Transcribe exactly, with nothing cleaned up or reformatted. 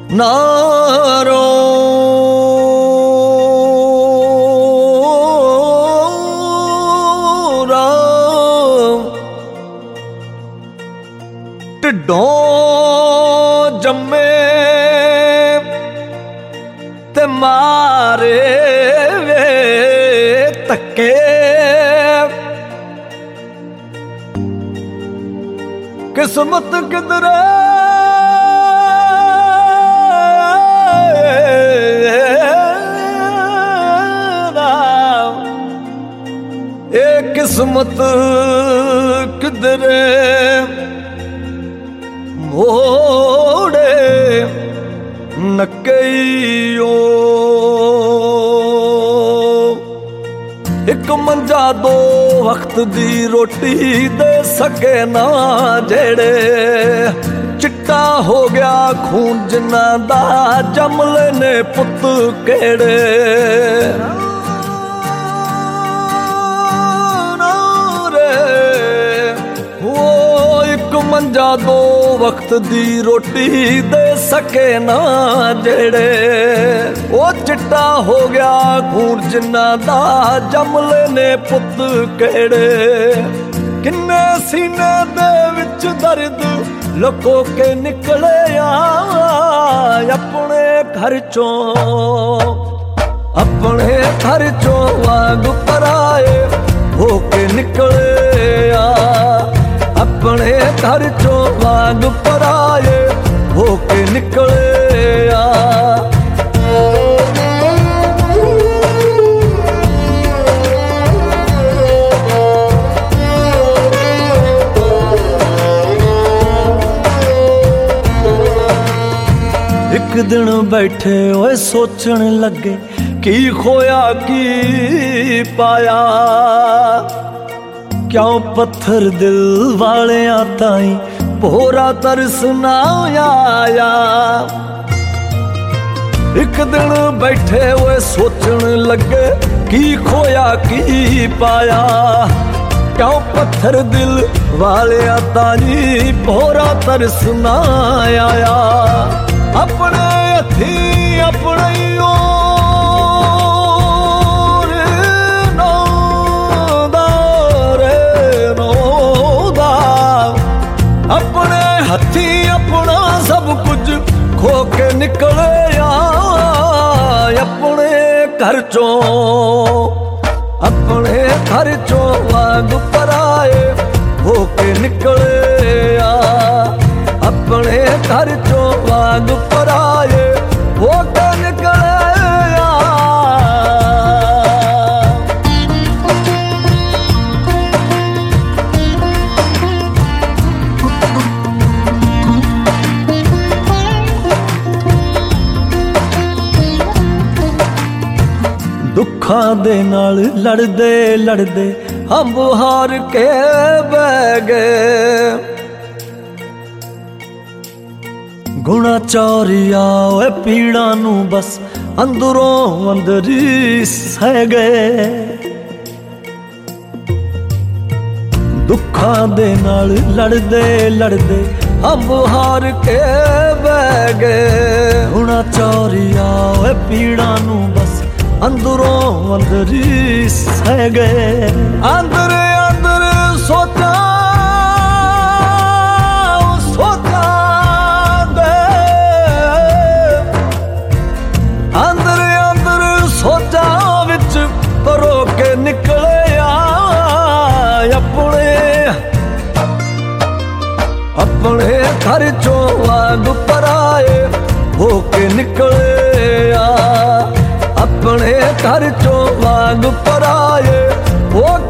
ਨਾ ਰੋ ਢਿੱਡੋਂ ਜੰਮੇ ਤੇ ਮਾਰੇ ਵੇ ਧੱਕੇ ਕਿਸਮਤ ਕਿਧਰੇ ਇਹ ਕਿਸਮਤ ਕਿਧਰੇ ਮੋੜੇ ਨਕਈਓ ਇੱਕ ਮੰਜਾ ਦੋ ਵਕਤ ਦੀ ਰੋਟੀ ਦੇ ਸਕੇ ਨਾ ਜਿਹੜੇ ਚਿੱਟਾ ਹੋ ਗਿਆ ਖੂਨ ਜਿਨ੍ਹਾਂ ਦਾ ਜੰਮ ਲੈਨੇ ਪੁੱਤ ਕਿਹੜੇ ਮੰਜਾ ਦੋ ਵਕਤ ਦੀ ਰੋਟੀ ਦੇ ਸਕੇ ਨਾ ਜਿਹੜੇ ਉਹ ਚਿੱਟਾ ਹੋ ਗਿਆ ਖੂਨ ਜਿਨ੍ਹਾਂ ਦਾ ਜੰਮ ਲੈਨੇ ਪੁੱਤ ਕਿਹੜੇ ਕਿੰਨੇ ਸੀਨੇ ਦੇ ਵਿੱਚ ਦਰਦ ਲੁਕੋ ਕੇ ਨਿਕਲੇ ਆ ਆਪਣੇ ਘਰ ਚੋਂ ਆਪਣੇ ਘਰ ਚੋਂ ਵਾਂਗ ਪਰਾਏ ਹੋ ਕੇ ਨਿਕਲੇ ਆ ਆਪਣੇ ਘਰ ਚੋਂ ਵਾਂਗ ਪਰਾਏ ਹੋ ਕੇ ਨਿਕਲੇ ਆ ਇੱਕ ਦਿਨ ਬੈਠੇ ਓਏ ਸੋਚਣ ਲੱਗੇ ਕੀ ਖੋਇਆ ਕੀ ਪਾਇਆ ਕਿਉਂ ਪੱਥਰ ਦਿਲ ਵਾਲਿਆਂ ਤਾਈਂ ਭੋਰਾ ਤਰਸ ਨਾ ਆਇਆ ਇੱਕ ਦਿਨ ਬੈਠੇ ਹੋਏ ਸੋਚਣ ਲੱਗੇ ਕੀ ਖੋਇਆ ਕੀ ਪਾਇਆ ਕਿਉਂ ਪੱਥਰ ਦਿਲ ਵਾਲਿਆਂ ਤਾਈਂ ਭੋਰਾ ਤਰਸ ਨਾ ਆਇਆ ਆਪਣੇ ਹੱਥੀਂ ਆਪਣੇ ਹੱਥੀਂ ਆਪਣਾ ਸਭ ਕੁਝ ਖੋ ਕੇ ਨਿਕਲੇ ਆ ਆਪਣੇ ਘਰ ਚੋਂ ਆਪਣੇ ਘਰ ਚੋਂ ਵਾਂਗ ਪਰਾਏ ਹੋ ਕੇ ਨਿਕਲੇ ਆ ਆਪਣੇ ਘਰ ਚੋਂ ਵਾਂਗ ਪਰਾਏ ਹੋ ਕੇ ਨਿਕਲੇ ਦੁੱਖਾਂ ਦੇ ਨਾਲ ਲੜਦੇ ਲੜਦੇ ਹੰਬ ਹਾਰ ਕੇ ਬਹਿ ਗਏ ਗੁਣਾ ਚੋਰੀਆ ਓਏ ਪੀੜਾਂ ਨੂੰ ਬਸ ਅੰਦਰੋਂ ਅੰਦਰ ਹੀ ਸਹਿ ਗਏ ਦੁੱਖਾਂ ਦੇ ਨਾਲ ਲੜਦੇ ਲੜਦੇ ਹੰਬ ਹਾਰ ਕੇ ਬਹਿ ਗਏ ਗੁਣਾ ਚੋਰੀਆ ਓਏ ਪੀੜਾਂ ਨੂੰ ਬਸ ਅੰਦਰੋਂ ਅੰਦਰ ਹੀ ਸਹਿ ਗਏ ਅੰਦਰ ਅੰਦਰ ਸੋਚਾਂ ਸੋਚਾਂ ਦੇ ਅੰਦਰ ਅੰਦਰ ਸੋਚਾਂ ਵਿੱਚ ਪਰੋ ਕੇ ਨਿਕਲੇ ਆ ਆਪਣੇ ਆਪਣੇ ਘਰ ਚੋਂ ਵਾਂਗ ਪਰਾਏ ਹੋ ਕੇ ਨਿਕਲੇ ਆ ਆਪਣੇ ਘਰ ਚੋਂ ਵਾਂਗ ਪਰਾਏ ਹੋ